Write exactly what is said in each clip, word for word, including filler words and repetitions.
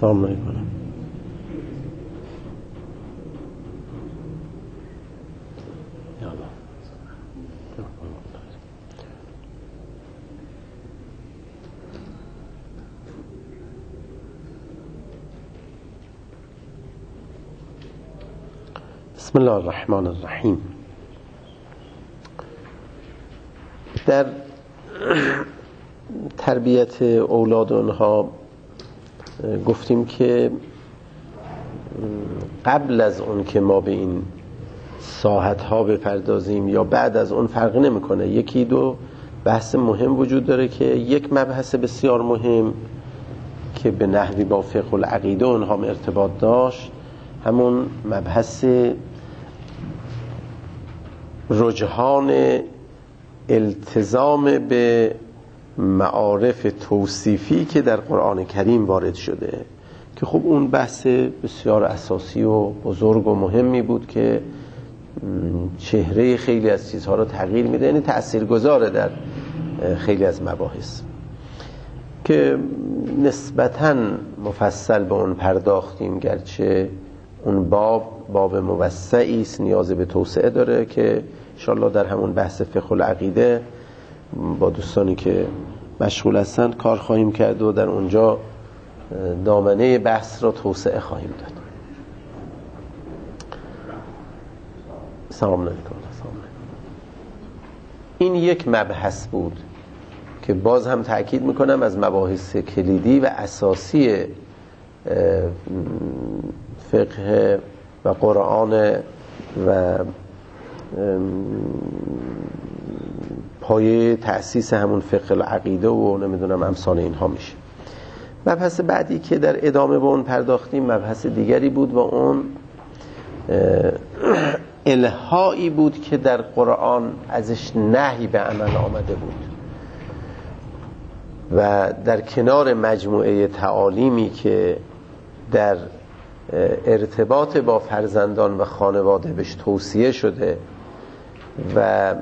سلام علیکم. بسم الله الرحمن الرحیم. در تربیت اولاد اونها گفتیم که قبل از اون که ما به این ساحت ها بپردازیم یا بعد از اون فرقی نمیکنه، یکی دو بحث مهم وجود داره که یک مبحث بسیار مهم که به نحوی با فقه العقیده اونها ارتباط داشت، همون مبحث رجحان التزام به معارف توصیفی که در قرآن کریم وارد شده، که خب اون بحث بسیار اساسی و بزرگ و مهمی بود که چهره خیلی از چیزها رو تغییر میده، یعنی تأثیرگذاره در خیلی از مباحث، که نسبتاً مفصل به اون پرداختیم، گرچه اون باب باب موسعی است، نیاز به توسعه داره که انشاءالله در همون بحث فقه العقیده با دوستانی که مشغول هستند کار خواهیم کرد و در اونجا دامنه بحث را توسعه خواهیم داد. سلام علیکم. این یک مبحث بود که باز هم تأکید میکنم از مباحث کلیدی و اساسی فقه و قرآن و پایه تأسیس همون فقه العقیده و نمیدونم امثال اینها میشه. مبحث بعدی که در ادامه به اون پرداختیم مبحث دیگری بود و اون الهایی بود که در قرآن ازش نهی به عمل آمده بود و در کنار مجموعه تعالیمی که در ارتباط با فرزندان و خانواده بهش توصیه شده و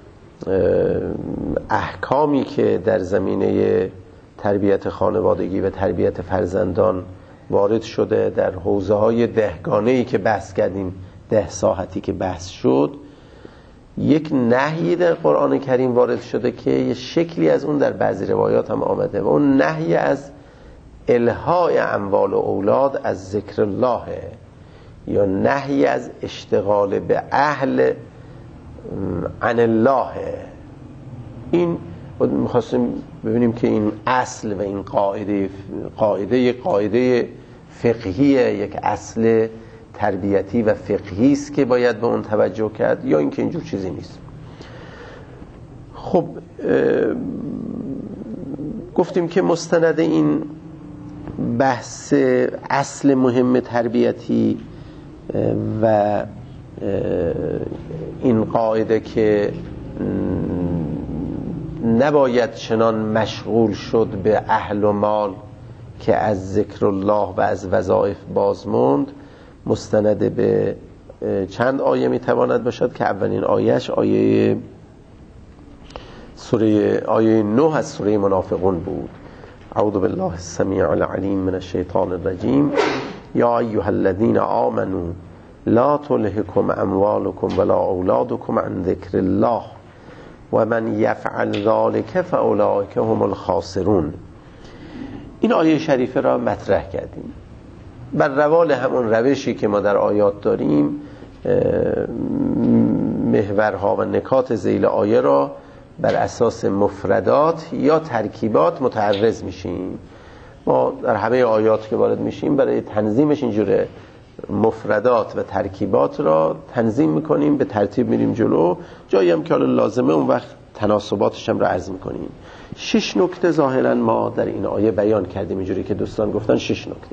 احکامی که در زمینه تربیت خانوادگی و تربیت فرزندان وارد شده، در حوزه های دهگانه‌ای که بحث کردیم، ده ساحتی که بحث شد، یک نهی در قرآن کریم وارد شده که یه شکلی از اون در بعضی روایات هم آمده و اون نهی از الهای اموال و اولاد از ذکر الله یا نهی از اشتغال به اهل عن الله. این میخواستیم ببینیم که این اصل و این قاعده قاعده قاعده فقهیه، یک اصل تربیتی و فقهی است که باید به اون توجه کرد یا اینکه اینجور چیزی نیست. خب گفتیم که مستند این بحث اصل مهم تربیتی و این قاعده که نباید چنان مشغول شد به اهل و مال که از ذکر الله و از وظایف بازموند، مستند به چند آیه میتواند باشد که اولین آیهش آیه سوره آیه نه از سوره منافقون بود. اعوذ بالله السمیع العلیم من الشیطان الرجیم. یا ایها الذین آمنوا لا تلهکم اموالکم ولا اولادکم عن ذکر الله و من یفعل ذلک فاولئک هم الخاسرون. این آیه شریفه را مطرح کردیم بر روال همون روشی که ما در آیات داریم. محورها و نکات ذیل آیه را بر اساس مفردات یا ترکیبات متعرض میشیم. ما در همه آیات که وارد میشیم برای تنظیمش اینجوره، مفردات و ترکیبات را تنظیم میکنیم، به ترتیب میریم جلو، جایی هم که حالا لازمه اون وقت تناسباتش هم را عرض میکنیم. شش نکته ظاهرا ما در این آیه بیان کردیم، اینجوری که دوستان گفتن شش نکته.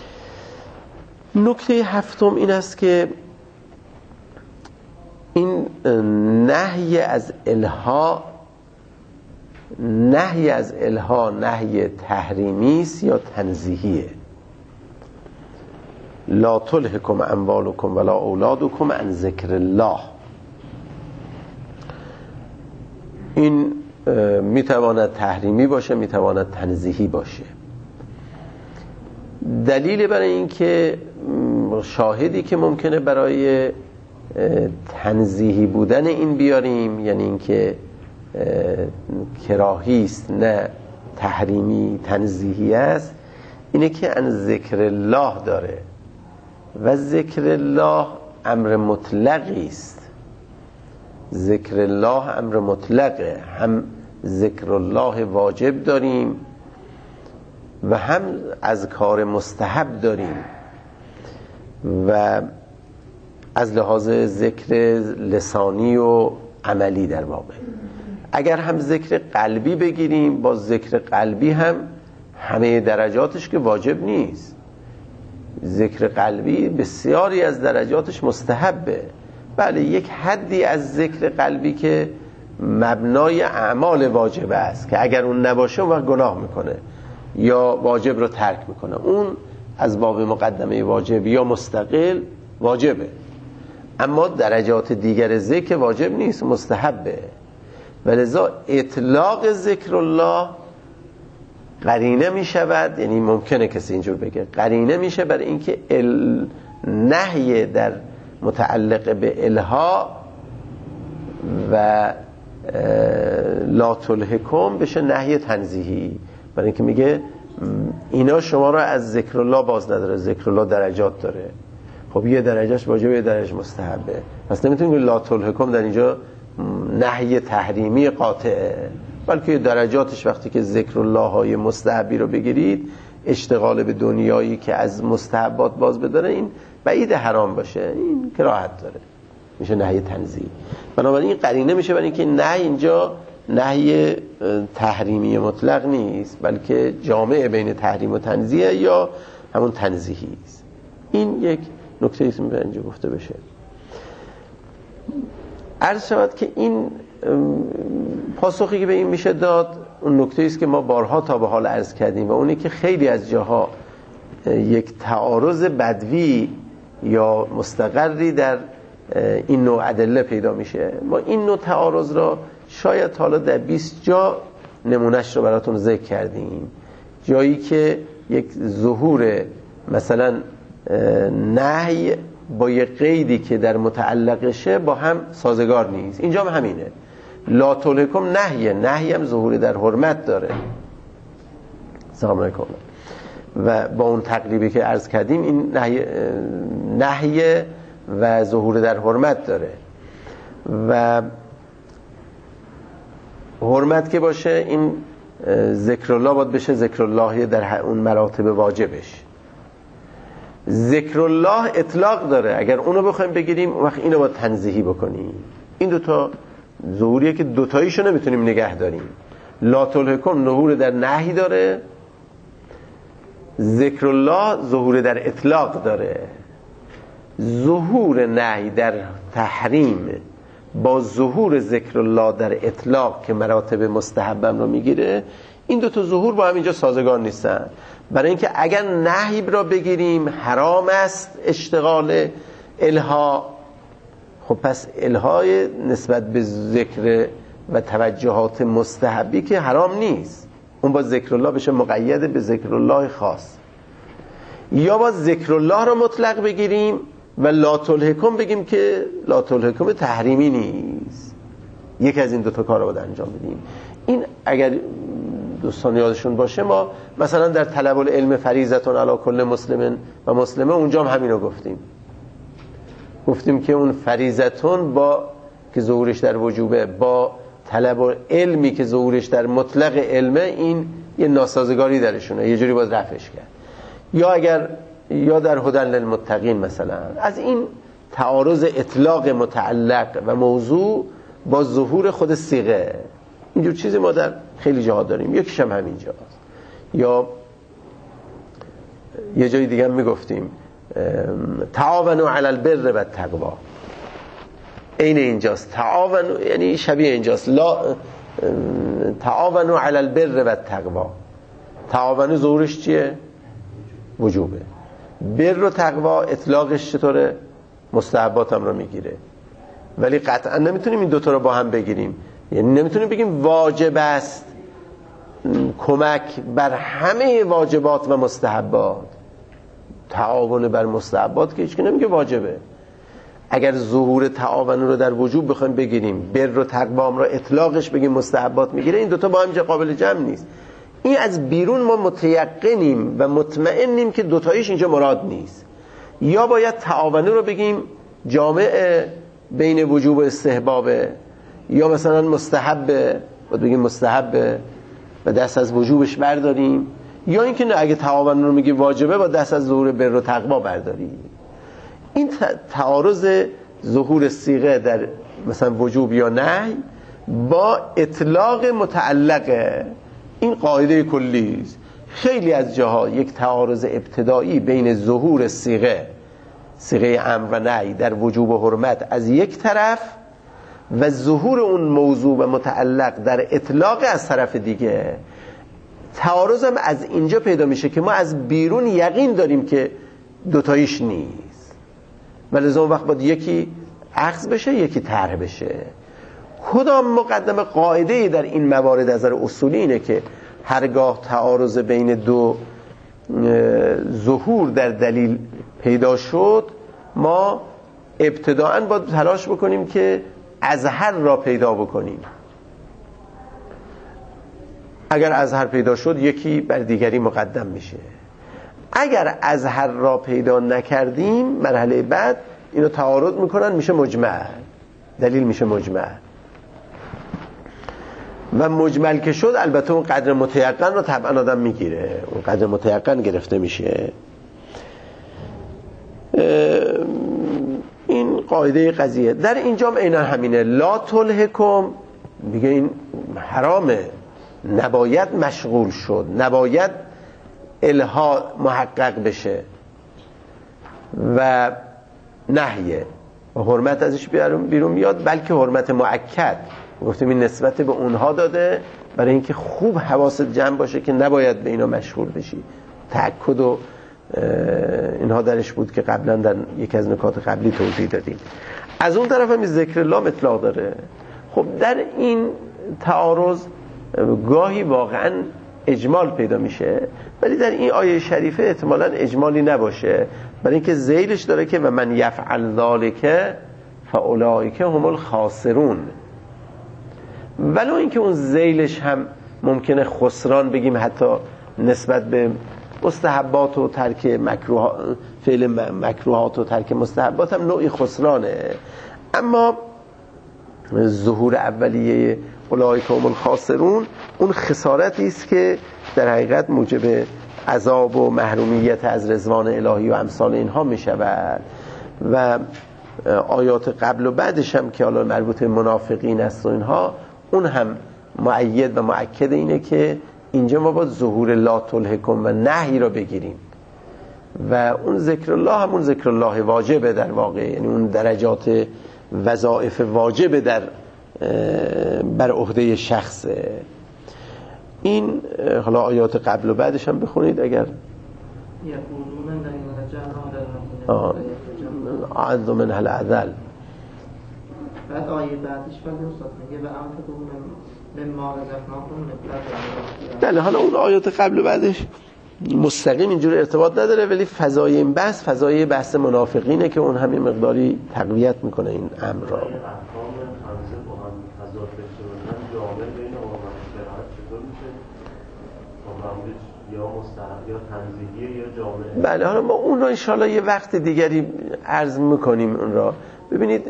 نکته هفتم این است که این نهی از الها نهی از الها نهی تحریمی است یا تنزیهیه. لا تلهکم اموالکم ولا اولادکم عن ذکر الله. این میتواند تحریمی باشه، میتواند تنزیهی باشه. دلیل برای این که شاهدی که ممکنه برای تنزیهی بودن این بیاریم، یعنی این که کراهی است نه تحریمی تنزیهی است، اینه که ان ذکر الله داره و ذکر الله امر مطلقی است. ذکر الله امر مطلقه، هم ذکر الله واجب داریم و هم اذکار مستحب داریم و از لحاظ ذکر لسانی و عملی در واقع. اگر هم ذکر قلبی بگیریم، با ذکر قلبی هم همه درجاتش که واجب نیست. ذکر قلبی بسیاری از درجاتش مستحبه. بله، یک حدی از ذکر قلبی که مبنای اعمال واجب است که اگر اون نباشه اون وقت گناه میکنه یا واجب رو ترک میکنه، اون از باب مقدمه واجب یا مستقل واجبه. اما درجات دیگر ذکر واجب نیست، مستحبه. ولذا اطلاق ذکر الله قرینه می شود، یعنی ممکنه کسی اینجور بگه قرینه میشه برای اینکه ال... نهی در متعلق به الها و لا تلهکم بشه نهی تنزیهی، برای اینکه میگه اینا شما را از ذکر الله باز نداره. ذکر الله درجات داره، خب یه درجهش واجبه یه درجه مستحبه، پس نمیتونیم لا تلهکم در اینجا نهی تحریمی قاطعه، بلکه درجاتش وقتی که ذکر الله های مستحبی رو بگیرید، اشتغال به دنیایی که از مستحبات باز بداره، این بعید حرام باشه، این کراهت داره، میشه نهی تنزیه. بنابراین این قرینه میشه برای اینکه نهی اینجا نهی تحریمی مطلق نیست، بلکه جامع بین تحریم و تنزیه یا همون تنزیهی است. این یک نکته است که اینجا گفته بشه. عرض شود که این پاسخی که به این میشه داد اون نکته است که ما بارها تا به حال عرض کردیم و اونی که خیلی از جاها یک تعارض بدوی یا مستقری در این نوع ادله پیدا میشه. ما این نوع تعارض را شاید حالا در بیست جا نمونهش رو براتون ذکر کردیم، جایی که یک ظهور مثلا نهی با یک قیدی که در متعلقشه با هم سازگار نیست. اینجا هم همینه، لا تلهکم نهیه، نهی هم ظهور در حرمت داره. سلام علیکم. و با اون تقریبی که عرض کردیم این نهی نهی و ظهور در حرمت داره و حرمت که باشه این ذکر الله باید بشه ذکر الله در اون مراتب واجبش. ذکر الله اطلاق داره، اگر اونو بخوایم بگیریم وقت اینو باید تنزیهی بکنیم. این دوتا ظهوریه که دوتاییشو نمیتونیم نگه داریم. لا تلهکم ظهور در نهی داره، ذکر الله ظهور در اطلاق داره. ظهور نهی در تحریم با ظهور ذکر الله در اطلاق که مراتب مستحبم رو میگیره، این دو تا ظهور با هم اینجا سازگار نیستن. برای اینکه اگر نهی را بگیریم حرام است اشتغال الها، خب پس الهای نسبت به ذکر و توجهات مستحبی که حرام نیست، اون با ذکر الله بشه مقید به ذکر الله خاص. یا با ذکر الله را مطلق بگیریم و لا تلهکم بگیم که لا تلهکم تحریمی نیست. یکی از این دو تا کار رو باید انجام بدیم. این اگر دوستان یادشون باشه ما مثلا در طلب العلم فریضتون علی کل مسلم و مسلمه اونجا هم همین رو گفتیم. گفتیم که اون فریضتون با که ظهورش در وجوبه با طلب علمی که ظهورش در مطلق علمه، این یه ناسازگاری درشونه، یه جوری باید رفعش کرد. یا اگر یا در هدی للمتقین مثلا، از این تعارض اطلاق متعلق و موضوع با ظهور خود صیغه، اینجور چیزی ما در خیلی جاها داریم. یکیش هم همین جاست. یا یه جای دیگه هم میگفتیم تعاونوا علی البر و التقوی، این اینجاست. تعاونوا یعنی شبیه اینجاست. لا تعاونوا علی البر و التقوی، تعاونوا ظهورش چیه؟ وجوبه. بر و تقوی اطلاقش چطوره؟ مستحبات هم رو میگیره. ولی قطعا نمیتونیم این دوتا رو با هم بگیریم. یعنی نمیتونیم بگیم واجب است کمک بر همه واجبات و مستحبات. تعاون بر مستحبات که هیچکی نمیگه واجبه. اگر ظهور تعاون رو در وجوب بخوایم بگیریم، بر و تقوا را اطلاقش بگیم مستحبات میگیره، این دوتا با هم قابل جمع نیست. این از بیرون ما متیقنیم و مطمئنیم که دوتایش اینجا مراد نیست. یا باید تعاون رو بگیم جامع بین وجوب و استحبابه، یا مثلا مستحبه باید بگیم مستحبه و دست از وجوبش برداریم، یا اینکه نه اگه تعاون رو میگی واجبه با دست از ظهور بر و تقوا برداریم. این تعارض ظهور صیغه در مثلا وجوب یا نهی با اطلاق متعلقه، این قاعده کلی است. خیلی از جاها یک تعارض ابتدایی بین ظهور صیغه صیغه امر و نهی در وجوب و حرمت از یک طرف و ظهور اون موضوع و متعلق در اطلاق از طرف دیگه. تعارض هم از اینجا پیدا میشه که ما از بیرون یقین داریم که دوتاییش نیست، ولی از اون وقت باید یکی اخذ بشه یکی طرح بشه. کدام مقدمه قاعده در این موارد از نظر اصولی اینه که هرگاه تعارض بین دو ظهور در دلیل پیدا شد، ما ابتداءً باید تلاش بکنیم که اظهر را پیدا بکنیم. اگر اظهر پیدا شد یکی بر دیگری مقدم میشه. اگر اظهر را پیدا نکردیم، مرحله بعد اینو تعارض میکنن، میشه مجمل، دلیل میشه مجمل. و مجمل که شد البته اون قدر متیقن رو طبعا آدم میگیره، اون قدر متیقن گرفته میشه. این قاعده قضیه در اینجا عینا همینه. لا تلهکم میگه این حرامه، نباید مشغول شد، نباید الها محقق بشه و نهیه و حرمت ازش بیرون میاد، بلکه حرمت مؤکد. گفتیم این نسبت به اونها داده برای اینکه خوب حواست جمع باشه که نباید به اینا مشغول بشی. تأکد و اینها درش بود که قبلا در یک از نکات قبلی توضیح دادیم. از اون طرف هم ذکر الله اطلاق داره. خب در این تعارض گاهی واقعا اجمال پیدا میشه، ولی در این آیه شریفه احتمالاً اجمالی نباشه، برای اینکه ذیلش داره که و من یفعل ذالک فاولئک هم الخاسرون. ولو اینکه اون ذیلش هم ممکنه خسران بگیم، حتی نسبت به مستحبات و ترک مکروه، فعل مکروهات و ترک مستحبات هم نوعی خسرانه، اما ظهور اولیه اولئک هم الخاسرون اون خسارتی است که در حقیقت موجب عذاب و محرومیت از رضوان الهی و امثال اینها می شود. و آیات قبل و بعدش هم که حالا مربوط به منافقین است و اینها، اون هم مؤید و مؤکد اینه که اینجا ما باید ظهور لا تلهکم و نهی را بگیریم و اون ذکر الله همون ذکر الله واجبه در واقع، یعنی اون درجات وظایف واجبه در بر عهده شخص. این حالا آیات قبل و بعدش هم بخونید اگر اعظ من هل عذل. بعد آیه بعدش ولی استاد میگه و انفقوا مما رزقناکم. بله، حالا اون آیات قبل و بعدش مستقیم اینجور ارتباط نداره، ولی فضای این بحث فضای بحث منافقینه که اون همین مقداری تقویت میکنه این امر را. بله، حالا ما اون را انشاءالله یه وقت دیگری عرض میکنیم اون را. ببینید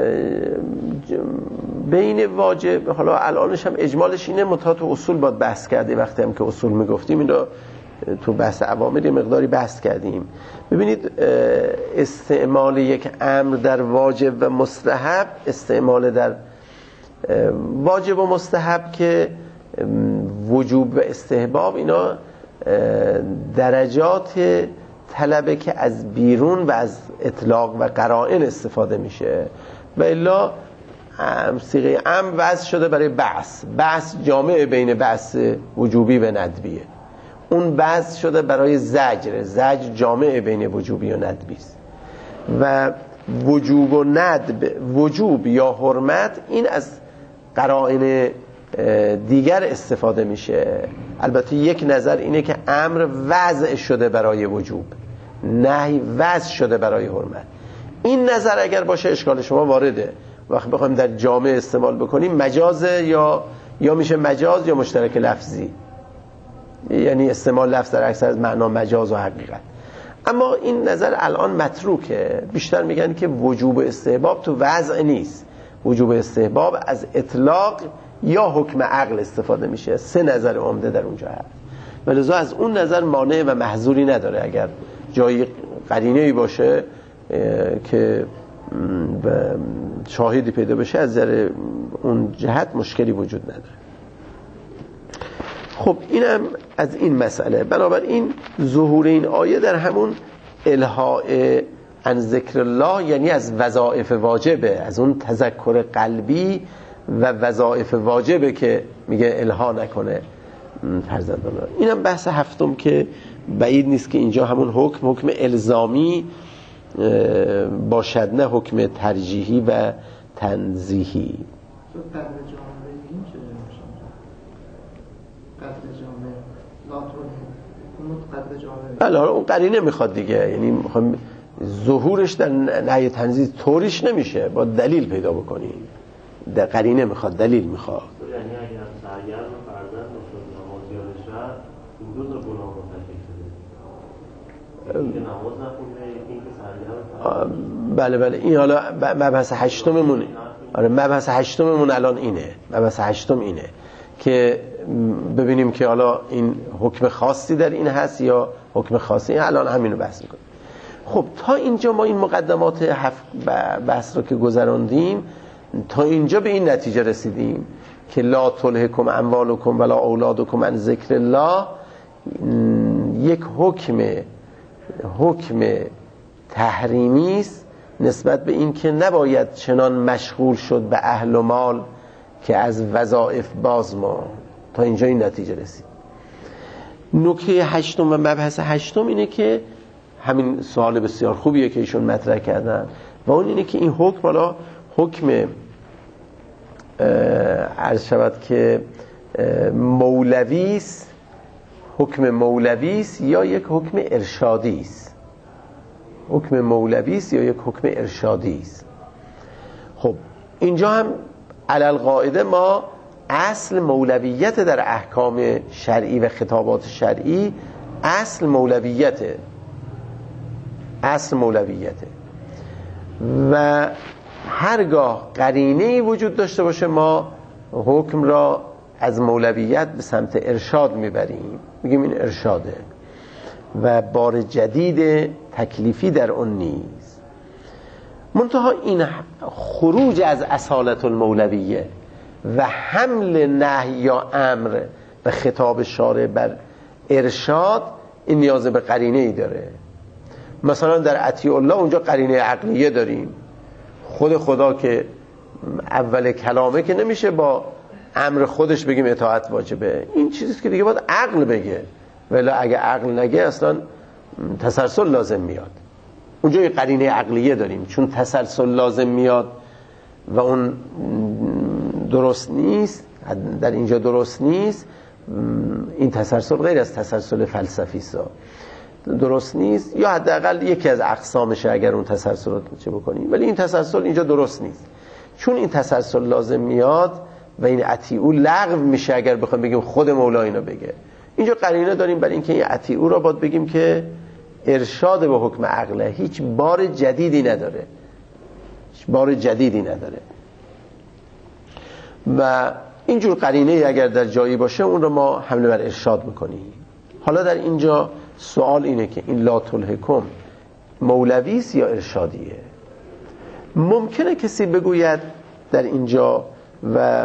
بین واجب، حالا الانش هم اجمالش اینه، متأ تو اصول باید بحث کرده، وقتی هم که اصول میگفتیم این را تو بحث اوامر مقداری بحث کردیم. ببینید استعمال یک امر در واجب و مستحب، استعمال در واجب و مستحب که وجوب و استحباب، اینا درجات طلبه که از بیرون و از اطلاق و قرائن استفاده میشه، و الا صیغه امر وضع شده برای بحث، بحث جامع بین بحث وجوبی و ندبیه. اون وضع شده برای زجر، زجر جامع بین وجوبی و ندبی است. و وجوب و ندب، وجوب یا حرمت، این از قرائن دیگر استفاده میشه. البته یک نظر اینه که امر وضع شده برای وجوب، نهی وضع شده برای حرمت. این نظر اگر باشه اشکال شما وارده. وقتی بخوایم در جامعه استعمال بکنیم مجازه یا یا میشه مجاز یا مشترک لفظی، یعنی استعمال لفظ در اکثر از معنا مجاز و حقیقت. اما این نظر الان متروکه. بیشتر میگن که وجوب استحباب تو وضع نیست، وجوب استحباب از اطلاق یا حکم عقل استفاده میشه. سه نظر عمده در اونجا هست، ولذا از اون نظر مانع و محظوری نداره. اگر جایی قرینه‌ای باشه که شاهدی پیدا بشه از نظر اون جهت مشکلی وجود نداره. خب اینم از این مسئله. بنابراین ظهور این آیه در همون الهاء عن ذکر الله، یعنی از وظایف واجبه، از اون تذکر قلبی و وظایف واجبه که میگه الها نکنه فرزندان. اینم بحث هفتم که بعید نیست که اینجا همون حکم حکم الزامی باشد، نه حکم ترجیحی و تنزیحی. بله اون قرینه میخواد دیگه، یعنی میخوام ظهورش در نهی تنزیح طوریش نمیشه، با دلیل پیدا بکنیم. در قرینه میخواد، دلیل میخواد. یعنی اگر سرگرم فرزند نشد نمازی ها بشد این دو تا گناه مرتکب شده، اینکه نماز نخونده، اینکه سرگرم. بله بله این حالا مبحث هشتممون. آره مبحث هشتممون الان اینه. مبحث هشتم اینه که ببینیم که حالا این حکم خاصی در این هست یا حکم خاصی. الان همینو بحث میکنیم. خب تا اینجا ما این مقدمات هفت بحث رو که گذراندیم، تا اینجا به این نتیجه رسیدیم که لا تلهکم اموالکم ولا اولادکم عن ذکر الله یک حکم حکم تحریمی است نسبت به این که نباید چنان مشغول شد به اهل و مال که از وظایف باز ما. تا اینجا این نتیجه رسید. نکته هشتم و مبحث هشتم اینه که همین سوال بسیار خوبیه که ایشون مطرح کردن و اون اینه که این حکم حالا حکم عرض شود که مولوی است، حکم مولوی است یا یک حکم ارشادی است. حکم مولوی است یا یک حکم ارشادی است. خب اینجا هم علی القاعده ما اصل مولویت در احکام شرعی و خطابات شرعی اصل مولویته، اصل مولویته و هرگاه قرینه‌ای وجود داشته باشه ما حکم را از مولویت به سمت ارشاد میبریم، میگیم این ارشاده و بار جدید تکلیفی در اون نیست. منتها این خروج از اصالت المولویه و حمل نهی یا امر و خطاب شارع بر ارشاد این نیاز به قرینه‌ای داره. مثلا در اطیع الله اونجا قرینه عقلیه داریم. خود خدا که اول کلامه که نمیشه با امر خودش بگیم اطاعت واجبه، این چیزیست که دیگه باید عقل بگه، ولی اگه عقل نگه اصلا تسلسل لازم میاد. اونجا یه قرینه عقلیه داریم، چون تسلسل لازم میاد و اون درست نیست، در اینجا درست نیست. این تسلسل غیر از تسلسل فلسفی است، درست نیست، یا حداقل یکی از اقسامشه اگر اون تسلسل رو چه بکنیم، ولی این تسلسل اینجا درست نیست. چون این تسلسل لازم میاد و این اطیعو لغو میشه اگر بخوایم بگیم خود مولا اینو بگه. اینجا قرینه داریم برای اینکه این اطیعو را باید بگیم که ارشاد به حکم عقله، هیچ بار جدیدی نداره، هیچ بار جدیدی نداره و اینجور قرینه اگر در جایی باشه اون رو ما حمله بر ارشاد میکنیم. حالا در اینجا سوال اینه که این لا تلهکم مولویست یا ارشادیه؟ ممکنه کسی بگوید در اینجا و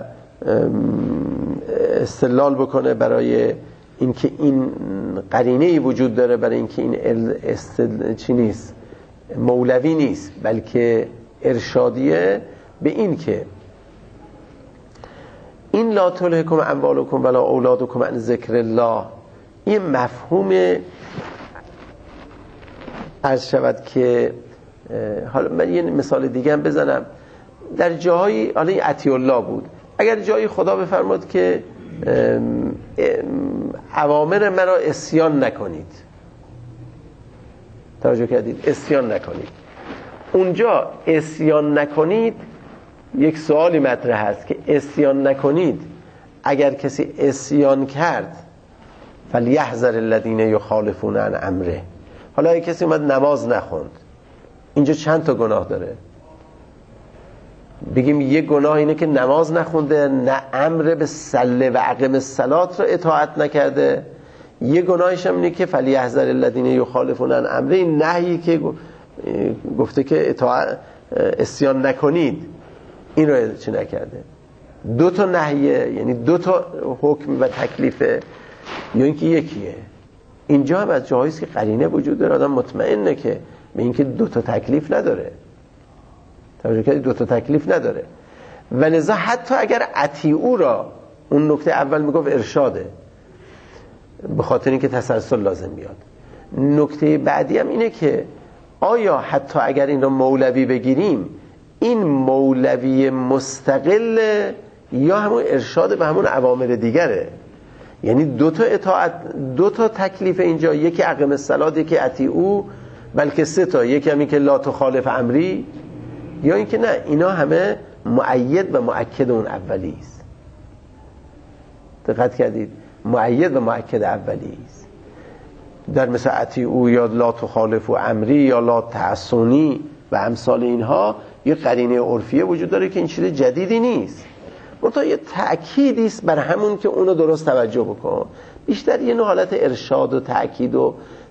استدلال بکنه برای اینکه این قرینه‌ای وجود داره برای اینکه این استدل... چی نیست، مولوی نیست بلکه ارشادیه، به این که این لا تلهکم اموالکم ولا اولادکم عن ذکر الله، این مفهوم عرض شود که حالا من یه مثال دیگه هم بزنم. در جاهایی، حالا این اطیع الله بود، اگر جایی خدا بفرماد که اوامر مرا عصیان نکنید، توجه کردید؟ اسیان نکنید. اونجا اسیان نکنید یک سوالی مطرح هست که اسیان نکنید، اگر کسی اسیان کرد فلیحذر الذین یخالفون عن امره. حالا اگه کسی اومد نماز نخوند، اینجا چند تا گناه داره؟ بگیم یه گناه اینه که نماز نخونده، نه امر به صله و اقم الصلات رو اطاعت نکرده. یه گناهش هم اینه که فلیحذر الذین یخالفون عن امره، این نهیی که گفته که اطاعت اسیان نکنید، این رو چی نکرده. دو تا نهیه، یعنی دو تا حکم و تکلیفه، یا اینکه یکیه. اینجا هم از جاهاییست که قرینه وجود داره، آدم مطمئنه که به اینکه دو تا تکلیف نداره. توجه کردید؟ دو تا تکلیف نداره. و لذا حتی اگر اطیعو را، اون نکته اول میگفت ارشاده، به خاطر اینکه تسلسل لازم میاد. نکته بعدی هم اینه که آیا حتی اگر این رو مولوی بگیریم، این مولوی مستقل یا همون ارشاد به همون اوامر دیگره؟ یعنی دو تا اطاعت، دو تا تکلیف اینجا، یکی اقم الصلات، یکی اطیعو، بلکه سه تا، یکی همین که لا تخالف امری، یا اینکه نه، اینا همه مؤید و مؤکد اون اولی است. دقت کردید؟ مؤید و مؤکد اولی است. در مثل اطیعو یا لا تخالف امری یا لا تعصونی و امثال اینها یه قرینه عرفیه وجود داره که این چیز جدیدی نیست، منتها یه تأکیدی است بر همون که اونو درست توجه بکن. بیشتر یه نوع حالت ارشاد و تأکید و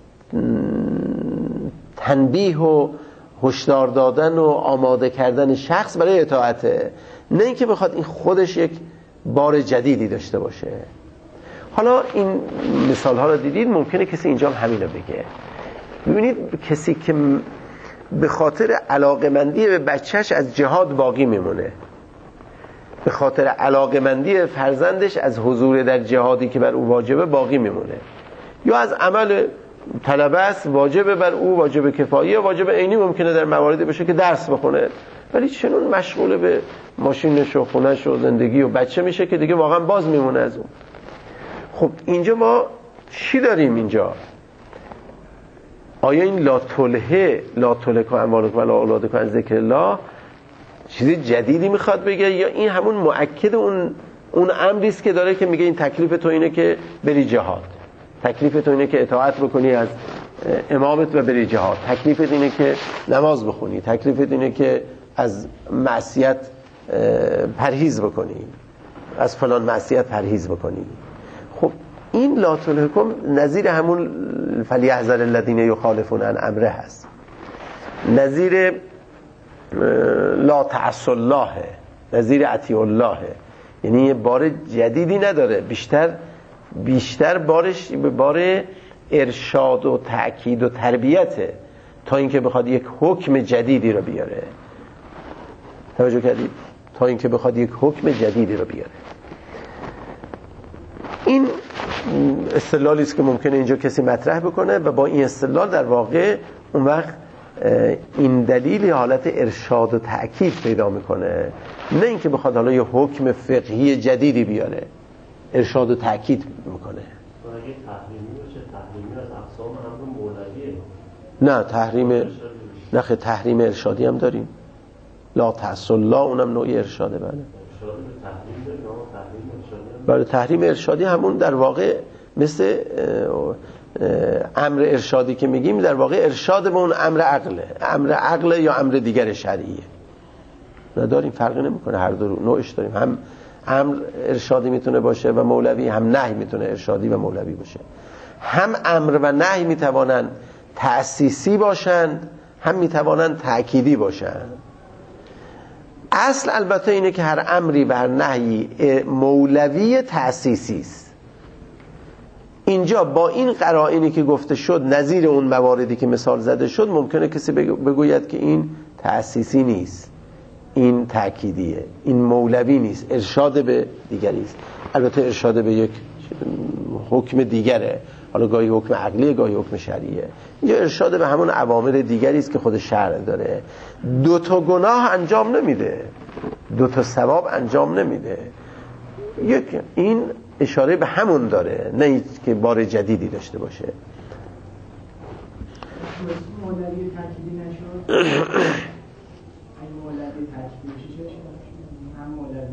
تنبیه و هشدار دادن و آماده کردن شخص برای اطاعته، نه اینکه بخواد این خودش یک بار جدیدی داشته باشه. حالا این مثال ها رو دیدید، ممکنه کسی اینجا هم همین رو بگه. ببینید کسی که به خاطر علاقمندی به بچهش از جهاد باقی میمونه، به خاطر علاقمندی فرزندش از حضور در جهادی که بر او واجبه باقی میمونه، یا از عمل طلبه است واجبه بر او، واجب کفاییه، واجب عینی ممکنه در مواردی بشه که درس بخونه، ولی چنون مشغول به ماشینش و خونش و زندگی و بچه میشه که دیگه واقعا باز میمونه از اون. خب اینجا ما چی داریم اینجا؟ آیا این لا تلهه لا تلهکا اموالکم ولا اولادکم عن ذکر الله چیز جدیدی میخواد بگه، یا این همون مؤکد اون اون امری است که داره که میگه این تکلیف تو اینه که بری جهاد، تکلیف تو اینه که اطاعت بکنی از امامت و بری جهاد، تکلیفت اینه که نماز بخونی، تکلیفت اینه که از معصیت پرهیز بکنی، از فلان معصیت پرهیز بکنی. خب این لا تلهکم نظیر همون فلیحذر الذین یخالفون عن امره هست، نظیر لا تعصوا الله، نظیر اطیع الله. یعنی یه بار جدیدی نداره، بیشتر بیشتر بارش به بار ارشاد و تأکید و تربیته تا اینکه بخواد یک حکم جدیدی رو بیاره. توجه کردید؟ تا اینکه بخواد یک حکم جدیدی رو بیاره. این استدلالی است که ممکنه اینجا کسی مطرح بکنه و با این استدلال در واقع اون وقت این دلیل حالت ارشاد و تأکید پیدا میکنه، نه اینکه بخواد حالا یه حکم فقهی جدیدی بیاره، ارشاد و تأکید میکنه. اگه تحریمی باشه، تحریمی از اقسام امر مولویه. نه تحریم، نه خیلی تحریم ارشادی هم داریم، لا تعصوا الله، اونم نوعی ارشاده. بله ارشاد به تحریم داریم، اما تحریم ارشادی. بله تحریم ارشادی همون در واقع مثل امر ارشادی که میگیم در واقع ارشاد به اون امر عقله، امر عقله یا امر دیگر شرعیه. نداریم، فرقی نمیکنه، هر دو نوعش داریم. هم امر ارشادی میتونه باشه و مولوی، هم نهی میتونه ارشادی و مولوی باشه. هم امر و نهی میتوانند تأسیسی باشند، هم میتوانند تأکیدی باشند. اصل البته اینه که هر امری و هر نهی مولوی تأسیسی است. اینجا با این قرائنی که گفته شد، نظیر اون مواردی که مثال زده شد، ممکنه کسی بگوید که این تأسیسی نیست، این تأکیدیه، این مولوی نیست، ارشاد به دیگری است. البته ارشاد به یک حکم دیگره، حالا گاهی حکم عقلیه، گاهی حکم شرعیه. اینجا ارشاد به همون اوامر دیگری است که خود شرع داره. دو تا گناه انجام نمیده، دو تا ثواب انجام نمیده. یک این اشاره به همون داره، نه که بار جدیدی داشته باشه. مولوی تأکیدی نشد اگه مولوی تأکیدی بشه چه هم مولوی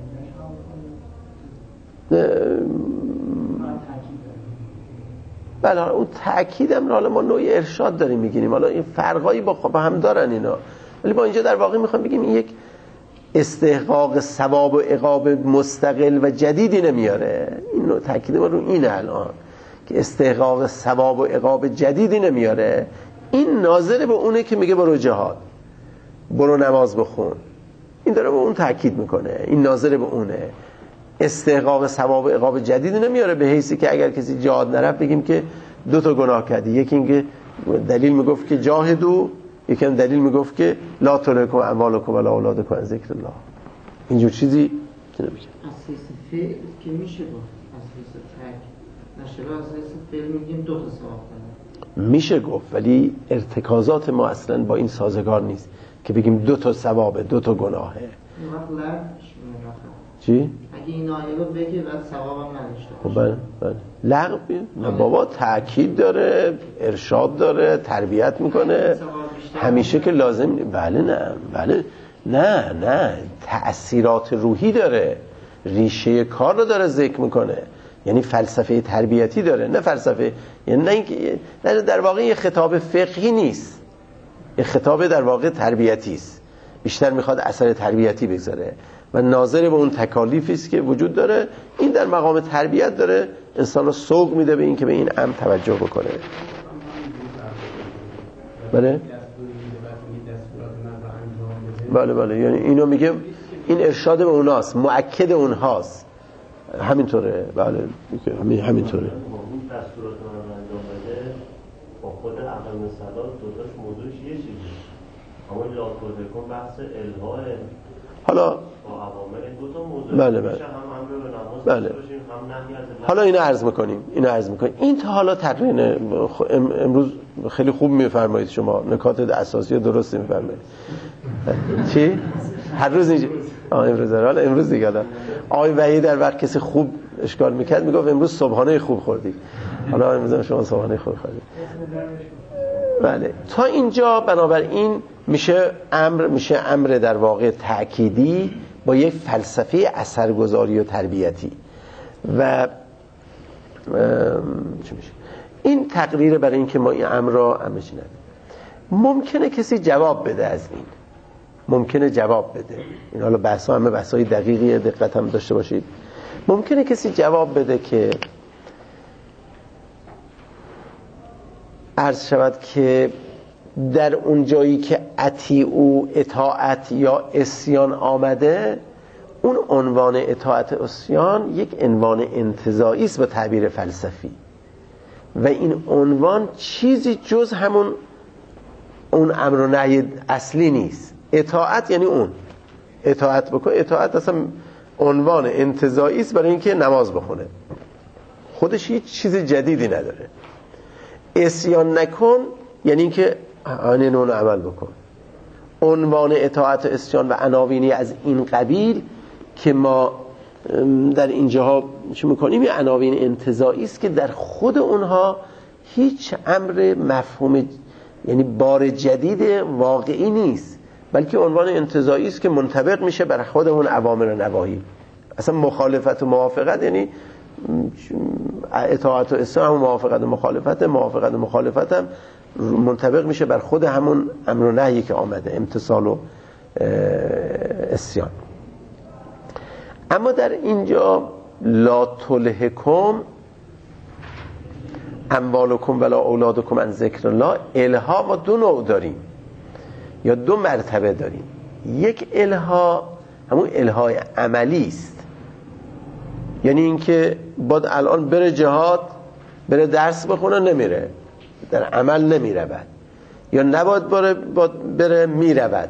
بله اون تأکید هم حالا ما نوعی ارشاد داریم میگیریم، حالا این فرقایی با با هم دارن اینا، ولی با اینجا در واقع میخوام بگیم این یک استحقاق ثواب و عقاب مستقل و جدیدی نمیاره. این نوع تأکید ما رو اینه الان که استحقاق ثواب و عقاب جدیدی نمیاره. این ناظر به اونه که میگه برو جهاد، برو نماز بخون، این داره به اون تأکید میکنه، این ناظر به اونه. استحقاق ثواب و عقاب جدیدی نمیاره به حیثی که اگر کسی جهاد نرفت بگیم که دو تا گناه کردی، یکی اینکه دلیل میگفت که جاهدو، یکی هم دلیل میگفت که لا تلهکم اموالکم ولا اولادکم عن ذکر الله. اینجور چیزی که نمیگه اساس فعل که میشه گفت اساس تک نشه، اساس فعل میگیم دو تا ثواب داره میشه گفت، ولی ارتکازات ما اصلا با این سازگار نیست که بگیم دو تا ثوابه دو تا گناهه. چی؟ اگه این آیه رو بگه بعد ثوابم نداشته خب بله بله لغو نه بابا، تأکید داره، ارشاد داره، تربیت میکنه همیشه که لازم. بله نه بله نه نه تأثیرات روحی داره، ریشه کار رو داره ذکر میکنه، یعنی فلسفه تربیتی داره، نه فلسفه، یعنی نه اینکه در واقع یه خطاب فقهی نیست، یه خطاب در واقع تربیتی است، بیشتر میخواد اثر تربیتی بگذاره و ناظر به اون تکالیفی است که وجود داره. این در مقام تربیت داره انسان رو سوق میده به این که به این امر توجه بکنه. بله بله بله یعنی اینو میگه این ارشاد به اوناست، مؤکد اونهاست، همینطوره. بله همینطوره. اون دستورات من انجام بده با خود عقل مثلا دوتاش موضوعش یه چیزی، اما لا تلهکم بحث الها حالا با عوامل دو تا موضوع بله بله. هم امر به نماز بله. باشیم هم نهی از حالا اینو عرض میکنیم اینو عرض میکنیم این تا حالا تقریبا امروز خیلی خوب میفرمایید شما، نکات اساسی درست میفرمایید. چی؟ هر روز اینجا آه امروز حالا امروز دیگه حالا آقای وحید در وقت کسی خوب اشکال میکرد میگفت امروز صبحانه خوب خوردی، حالا امروز شما صبحانه خوب خوردید. بله تا اینجا بنابراین میشه امر میشه امر در واقع تأکیدی با یک فلسفه اثرگذاری و تربیتی. و چی میشه این تقریر برای این که ما این امر را امر چی ندیم. ممکنه کسی جواب بده از این، ممکنه جواب بده این، حالا بحثا همه بحثای دقیقیه، دقت هم داشته باشید. ممکنه کسی جواب بده که عرض شود که در اون جایی که اطیعو اطاعت یا عصیان آمده، اون عنوان اطاعت عصیان یک عنوان انتزاعی است به تعبیر فلسفی و این عنوان چیزی جز همون اون امر و نهی اصلی نیست. اطاعت یعنی اون اطاعت بکن، اطاعت اصلا عنوان انتزاعی است برای اینکه نماز بخونه، خودش هیچ چیز جدیدی نداره. عصیان نکن یعنی اینکه آنین اون عمل بکن. عنوان اطاعت و عصیان و عناوینی از این قبیل که ما در اینجاها چی میکنیم یه عناوین انتزاعی است که در خود اونها هیچ امر مفهوم یعنی بار جدید واقعی نیست، بلکه عنوان انتزاعی است که منطبق میشه بر خود اون اوامر و نواهی. اصلا مخالفت و موافقت یعنی اطاعت و عصیان هم موافقت و مخالفت، موافقت و مخالفت هم منطبق میشه بر خود همون امر و نهی که آمده، امتثال و عصیان. اما در اینجا لا تلهکم اموالکم ولا اولادکم عن ذکر الله، الها ما دو نوع داریم یا دو مرتبه داریم. یک الها همون الهای عملی است، یعنی اینکه باید الان بره جهاد، بره درس بخونه، نمیره، در عمل نمیره بعد، یا نباید بره بره میرود،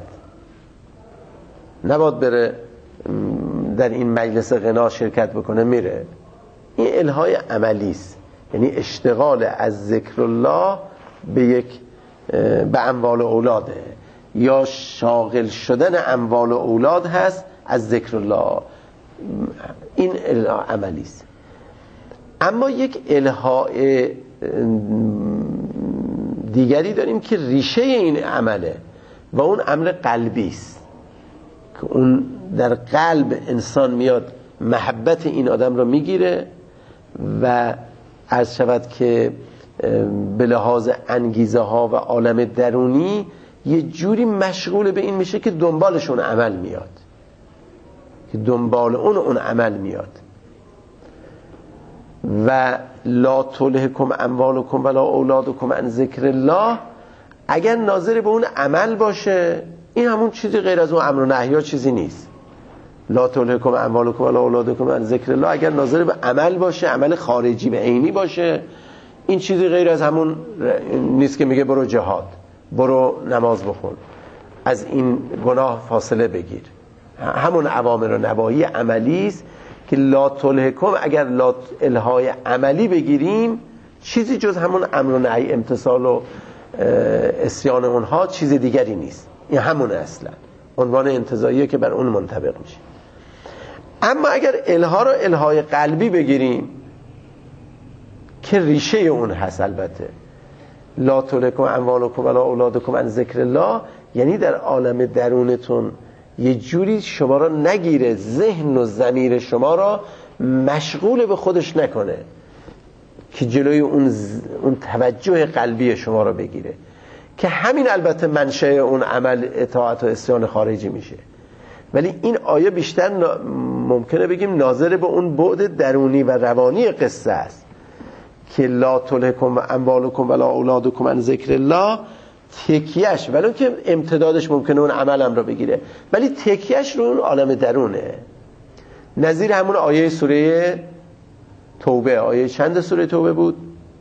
نباید بره در این مجلس غنا شرکت بکنه، میره. این الهای عملی است، یعنی اشتغال از ذکر الله به یک به اموال و اولاده، یا شاغل شدن اموال و اولاد هست از ذکر الله، این الها عملی است. اما یک الهای دیگری داریم که ریشه این عمله و اون امر قلبی است که اون در قلب انسان میاد محبت این آدم رو میگیره و عرض شود که به لحاظ انگیزه ها و عالم درونی یه جوری مشغول به این میشه که دنبالشون عمل میاد، که دنبال اون اون عمل میاد. و لا تلهکم اموالکم ولا اولادکم عن ذکر الله، اگر ناظر به اون عمل باشه این همون چیزی غیر از اون امر و نهی ها چیزی نیست. لا تلهکم اموالکم ولا اولادکم عن ذکر الله، اگر ناظر به عمل باشه، عمل خارجی به عینی باشه، این چیزی غیر از همون نیست که میگه برو جهاد، برو نماز بخون، از این گناه فاصله بگیر. همون اوامر و نواهی عملی است که لا تلهکم، اگر لا الهای عملی بگیریم چیزی جز همون امر و نهی، امتثال و عصیان اونها چیز دیگری نیست. این همونه اصلا عنوان انتزاعیه که بر اون منطبق میشه. اما اگر الها رو الهای قلبی بگیریم که ریشه اون هست، البته لا تلهکم اموالکم ولا اولادکم عن ذکر الله، یعنی در عالم درونتون یه جوری شما را نگیره، ذهن و ضمیر شما را مشغول به خودش نکنه که جلوی اون, ز... اون توجه قلبی شما را بگیره، که همین البته منشأ اون عمل اطاعت و عصیان خارجی میشه. ولی این آیه بیشتر نا... ممکنه بگیم ناظر به اون بعد درونی و روانی قصه است که لا تلهکم اموالکم ولا اولادکم عن ذکر الله، تکیهش ولی که امتدادش ممکنه اون عمل هم رو بگیره، ولی تکیهش رو اون عالم درونه. نظیر همون آیه سوره توبه، آیه چند سوره توبه بود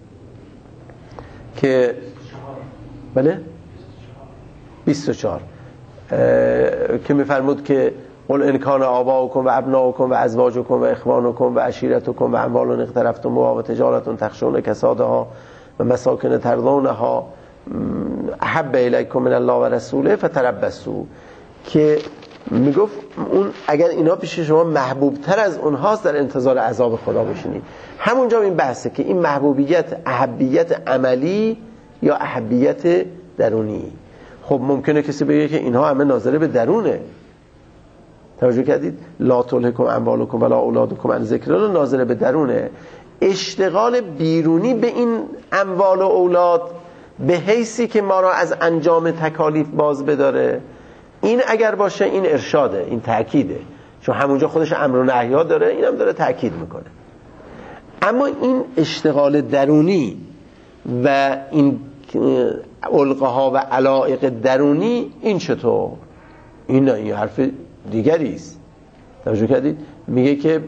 که بله بیست و چهار که میفرمود که قل ان کان آباؤکم و ابناؤکم و ازواجکم و اخوانکم و عشیرتکم و اموال اقترفتموها و تجارت تخشون کسادها و مساکن ترضونها احب الیکم من الله و رسوله فتربصوا، که میگفت اون اگر اینا پیش شما محبوب تر از اونهاست در انتظار عذاب خدا بشینید. همونجا این بحثه که این محبوبیت احبیت عملی یا احبیت درونی. خب ممکنه کسی بگه که اینها همه ناظره به درونه. توجه کردید؟ لا تلهکم اموالکم ولا اولادکم عن ذکر الله ناظره به درونه. اشتغال بیرونی به این اموال و اولاد به حیثی که ما را از انجام تکالیف باز بداره، این اگر باشه این ارشاده، این تأکیده، چون همونجا خودش امر و نهی ها داره، اینم داره تأکید میکنه. اما این اشتغال درونی و این علقه ها و علایق درونی، این چطور؟ این نه، این حرف دیگری است. توجه کردید؟ میگه که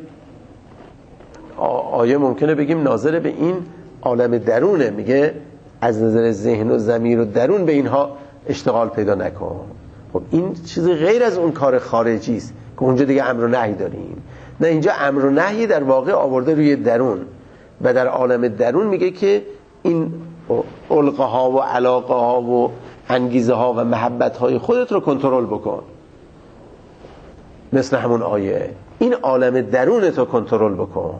آیه ممکنه بگیم ناظر به این عالم درونه، میگه از نظر ذهن و ضمیر و درون به اینها اشتغال پیدا نکن. خب این چیز غیر از اون کار خارجی است که اونجا دیگه امر و نهی داریم. نه، اینجا امر و نهی در واقع آورده روی درون و در عالم درون میگه که این علقه ها و علاقه ها و انگیزه ها و محبت های خودت رو کنترل بکن. مثل همون آیه این عالم درونت رو کنترل بکن.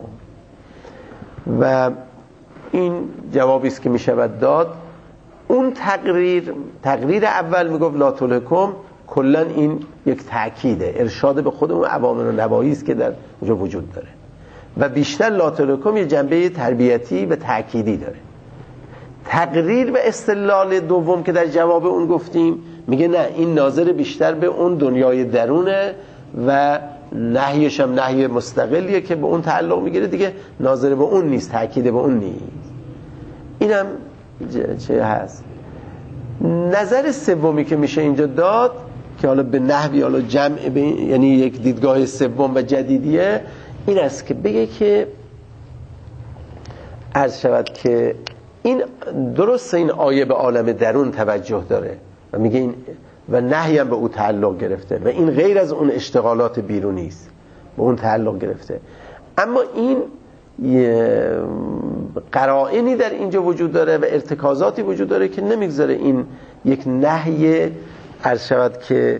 و این جوابی است که میشود داد. اون تقریر تقریر اول میگفت لا تلهکم، کلا این یک تأکیده، ارشاد به خودمون اوامر و نواهی است که در اونجا وجود داره، و بیشتر لا تلهکم یه جنبه تربیتی و تأکیدی داره. تقریر و استدلال دوم که در جواب اون گفتیم میگه نه، این ناظر بیشتر به اون دنیای درونه و نهیش هم نهی مستقلیه که به اون تعلق میگیره، دیگه ناظر به اون نیست، تأکید به اون نیست. اینم چه هست. نظر سومی که میشه اینجا داد که حالا به نحوی حالا جمع یعنی یک دیدگاه سوم و جدیدیه، این است که بگه که عرض شود که این درست این آیه به عالم درون توجه داره و میگه این و نهی هم به او تعلق گرفته و این غیر از اون اشتغالات بیرونی است، به اون تعلق گرفته. اما این قرائنی در اینجا وجود داره و ارتکازاتی وجود داره که نمیگذاره این یک نهی عرض شود که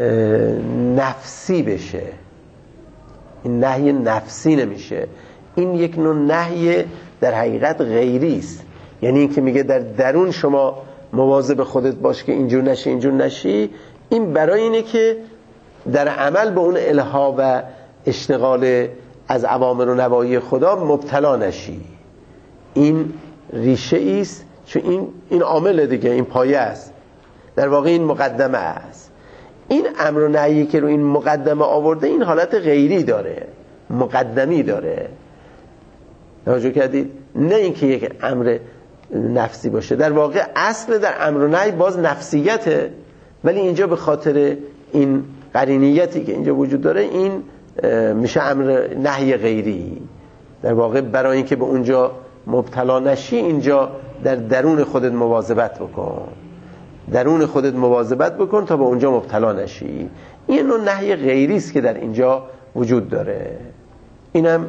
نفسی بشه. این نهی نفسی نمیشه، این یک نوع نهی در حقیقت غیری است. یعنی این که میگه در درون شما مواظب خودت باش که اینجور نشی اینجور نشی، این برای اینه که در عمل به اون الها و اشتغال از اوامر و نواهی خدا مبتلا نشی. این ریشه ایست، چون این این عامل دیگه، این پایه است، در واقع این مقدمه است. این امر و نهی که رو این مقدمه آورده این حالت غیری داره، مقدمی داره. توجه کردید؟ نه اینکه یک امر نفسی باشه. در واقع اصل در امر و نهی باز نفسیته، ولی اینجا به خاطر این قرینیتی که اینجا وجود داره این میشه امر نهی غیری. در واقع برای اینکه به اونجا مبتلا نشی اینجا در درون خودت مواظبت بکن، درون خودت مواظبت بکن تا به اونجا مبتلا نشی. این نوع نهی غیری است که در اینجا وجود داره. اینم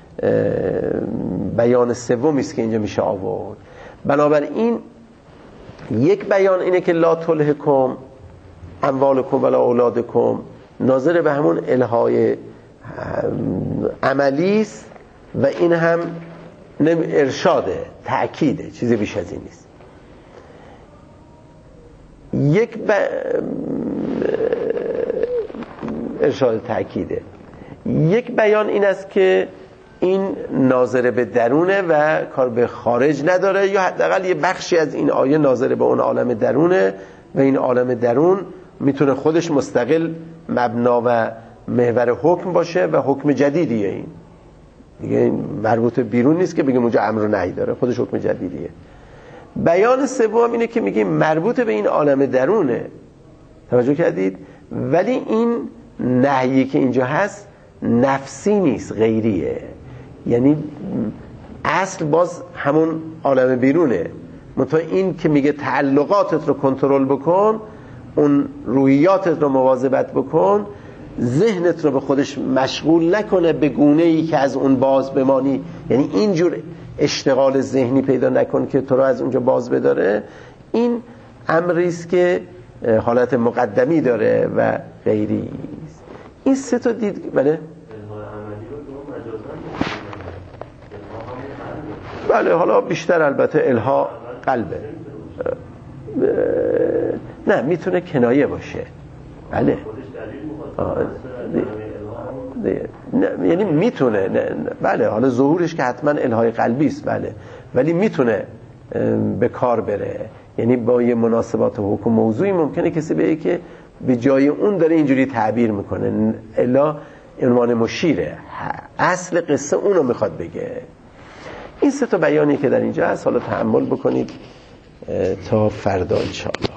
بیان سومی است که اینجا میشه آورد. بنابراین یک بیان اینه که لا تلهکم اموالکم ولا اولادکم ناظر به همون الهای عملی است و این هم ارشاده، تأکیده، چیزی بیش از این نیست. یک ب... ارشاد تأکیده. یک بیان این است که این ناظر به درونه و کار به خارج نداره، یا حداقل یه بخشی از این آیه ناظر به اون عالم درونه و این عالم درون میتونه خودش مستقل مبنا و محور حکم باشه و حکم جدیدیه. این دیگه این مربوط بیرون نیست که بگیم اونجا امر و نهی داره، خودش حکم جدیدیه. بیان سوم اینه که میگیم مربوط به این عالم درونه، توجه کردید؟ ولی این نهیی که اینجا هست نفسی نیست، غیریه. یعنی اصل باز همون عالم بیرونه، منتها این که میگه تعلقاتت رو کنترل بکن، اون روحیاتت رو مواظبت بکن، ذهنت رو به خودش مشغول نکنه به گونه‌ای که از اون باز بمانی، یعنی اینجور اشتغال ذهنی پیدا نکن که تو رو از اونجا باز بداره. این امری است که حالت مقدمی داره و غیری است. این سه تا دید. بله بله حالا بیشتر البته الها قلبه، نه میتونه کنایه باشه. بله نه یعنی میتونه نه. بله حالا ظهورش که حتما الهای قلبی است، بله، ولی میتونه به کار بره. یعنی با یه مناسبات حکم موضوعی ممکنه کسی بگه که به جای اون داره اینجوری تعبیر میکنه، الا عنوان مشیره، اصل قصه اونو میخواد بگه. این سه تا بیانی که در اینجا هست حالا تأمل بکنید تا فردا انشاءالله.